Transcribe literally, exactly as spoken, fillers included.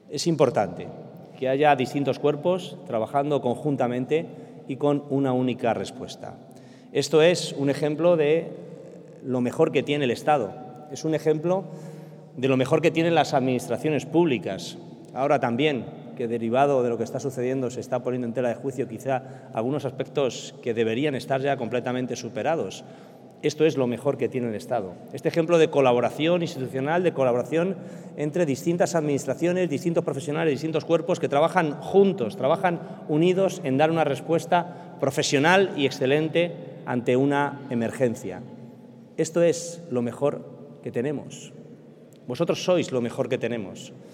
Es importante que haya distintos cuerpos trabajando conjuntamente y con una única respuesta. Esto es un ejemplo de lo mejor que tiene el Estado, es un ejemplo de lo mejor que tienen las administraciones públicas. Ahora también, que derivado de lo que está sucediendo se está poniendo en tela de juicio quizá algunos aspectos que deberían estar ya completamente superados. Esto es lo mejor que tiene el Estado. Este ejemplo de colaboración institucional, de colaboración entre distintas administraciones, distintos profesionales, distintos cuerpos que trabajan juntos, trabajan unidos en dar una respuesta profesional y excelente ante una emergencia. Esto es lo mejor que tenemos. Vosotros sois lo mejor que tenemos.